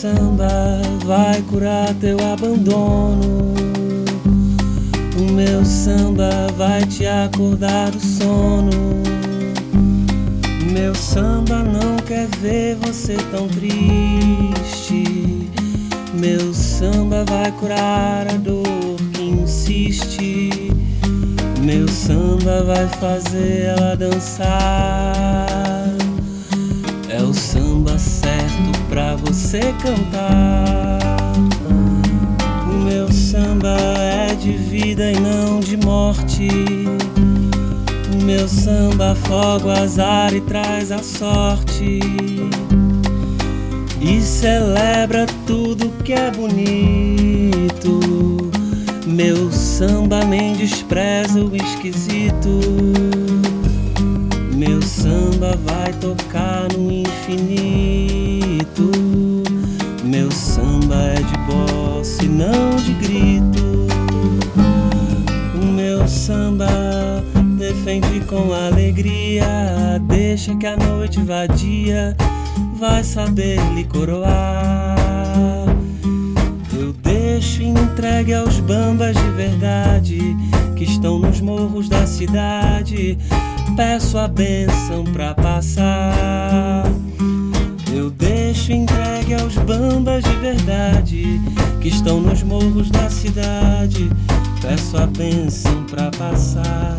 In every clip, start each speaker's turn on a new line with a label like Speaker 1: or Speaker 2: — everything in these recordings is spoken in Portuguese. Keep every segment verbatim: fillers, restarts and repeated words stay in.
Speaker 1: samba vai curar teu abandono. O meu samba vai te acordar do sono. Meu samba não quer ver você tão triste. Meu samba vai curar a dor que insiste. Meu samba vai fazer ela dançar. É o samba certo pra você cantar. O meu samba é de vida e não de morte. O meu samba afoga o azar e traz a sorte. E celebra tudo que é bonito. Meu samba nem despreza o esquisito. Meu samba vai tocar no infinito. Meu samba é de bossa e não de grito. O meu samba defende com alegria. Deixa que a noite vadia vai saber lhe coroar. Eu deixo entregue aos bambas de verdade que estão nos morros da cidade. Peço a bênção pra passar. Eu deixo entregue aos bambas de verdade que estão nos morros da cidade. Peço a bênção pra passar.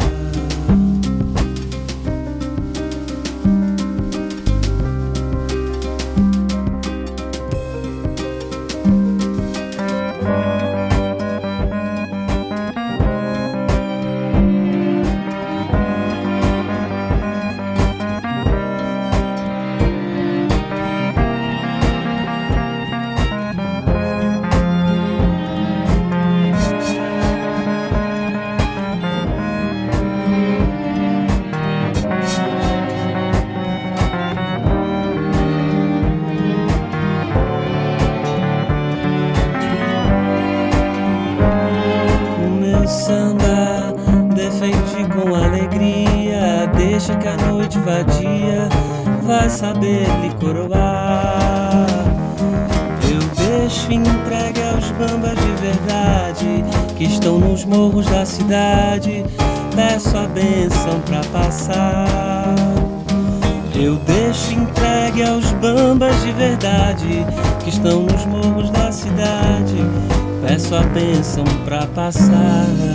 Speaker 1: Samba defende com alegria. Deixa que a noite vadia vai saber lhe coroar. Eu deixo entregue aos bambas de verdade que estão nos morros da cidade. Peço a bênção pra passar. Eu deixo entregue aos bambas de verdade que estão nos morros da cidade. Peço a bênção pra passar.